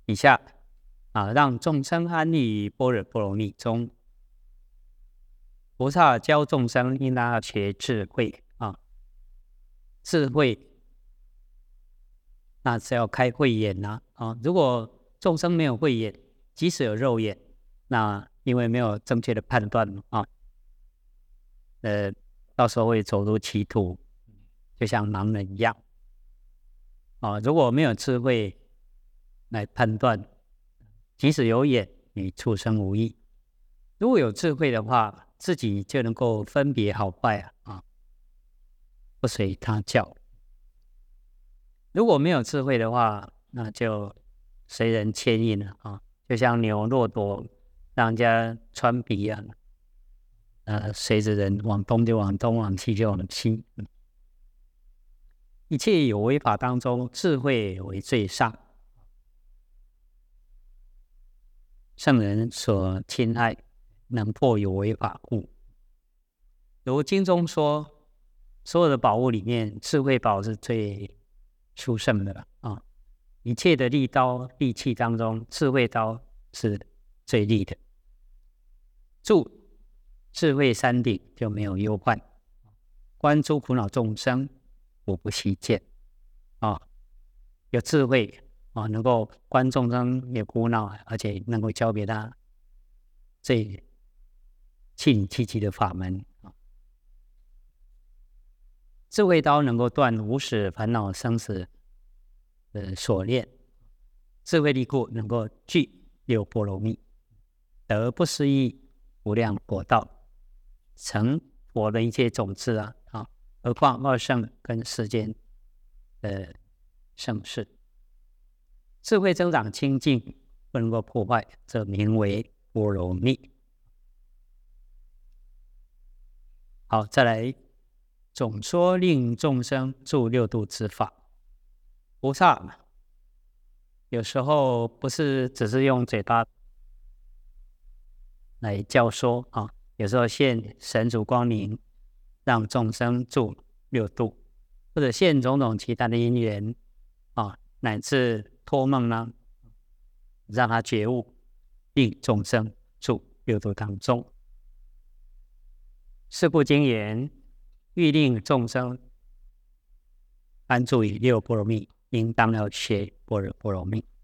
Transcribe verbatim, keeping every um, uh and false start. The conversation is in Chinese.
以下啊，让众生安立于般若波罗蜜中。菩萨教众生应当要学智慧啊，智慧那是要开慧眼呐 啊, 啊。如果众生没有慧眼，即使有肉眼，那因为没有正确的判断啊，呃，到时候会走入歧途，就像盲人一样啊。如果没有智慧来判断，即使有眼，与畜生无异。如果有智慧的话，自己就能够分别好坏啊，啊不随他教。如果没有智慧的话，那就随人牵引了啊，就像牛骆驼让人家穿鼻一样，呃，随着人往东就往东，往西就往西。嗯、一切有为法当中，智慧为最上，圣人所亲爱，能破有为法故。如经中说，所有的宝物里面，智慧宝是最殊胜的啊！一切的利刀利器当中，智慧刀是最利的。住智慧山顶就没有忧患，观诸苦恼众生，无不悉见啊！有智慧啊，能够观众生有苦恼，而且能够教给他最气理气气的法门啊！智慧刀能够断无始烦恼生死的锁链，智慧力故能够具六波罗蜜，得不思议无量佛道，成佛的一切种子啊！啊，何况二圣跟世间的盛世，智慧增长清净，不能够破坏，这名为波罗蜜。好，再来。总说令众生住六度之法，菩萨有时候不是只是用嘴巴来教说啊，有时候现神足光明，让众生住六度，或者现种种其他的因缘啊，乃至托梦呢，让他觉悟，令众生住六度当中。是故经言，欲令众生安住于六波罗蜜，应当要学般若波罗蜜。